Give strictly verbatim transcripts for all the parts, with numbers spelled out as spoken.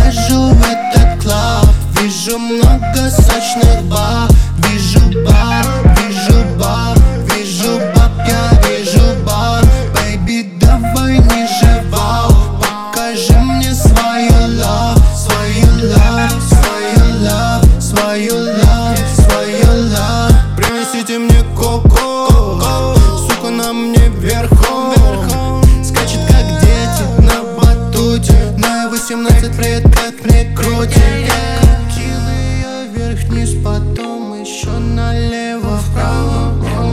захожу в этот клуб, вижу много сочных баб, вижу баб, вижу баб, вижу баб, я вижу баб. Baby, давай ниже, вау, покажи мне свою love, свою love, свою love, свою love, свою love. Принесите мне коко, сука на мне верхом, скачет как дети на батуте, на восемнадцать лет как мне крутит. Крутила ее вверх-вниз, потом еще налево, вправо.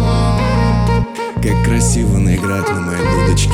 Как красиво она играет на моей дудочке.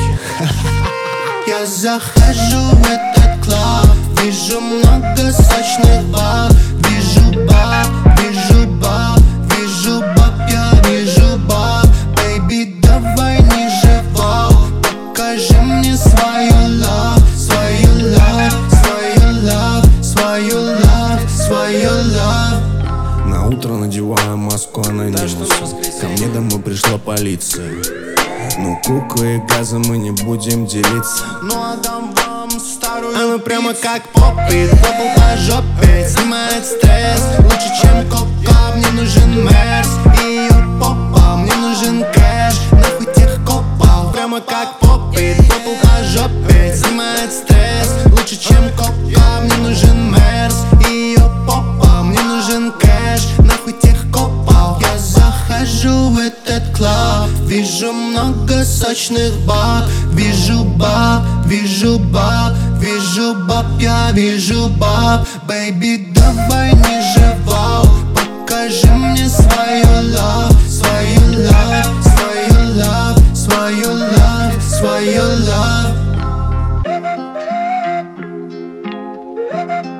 Я захожу в этот клуб, вижу много сочных баб, вижу баб, вижу баб, вижу баб, я вижу баб. Baby, давай ниже, вау, покажи мне свою love, свою love, свою love, свою love, свою love. На утро надеваю маску анонимуса. Ко мне домой пришла полиция. Ну, куку и газа мы не будем делиться. Ну а дам вам старую. Она прямо как поппит, попал по жопе, снимает стресс. Лучше чем кока, мне нужен мерс. И ее попа, мне нужен кэш. Нахуй тех копов, прямо как поппит, попал по жопе, снимает стресс. Лучше чем кока, мне нужен мерс. И ее попа, мне нужен кэш. Нахуй тех копов. Я захожу в этот клуб, вижу много сочных баб, вижу баб, вижу баб, вижу баб, я вижу баб. Baby, давай ниже, вау, покажи мне свою love, свою love, свою love, свою love, свою love.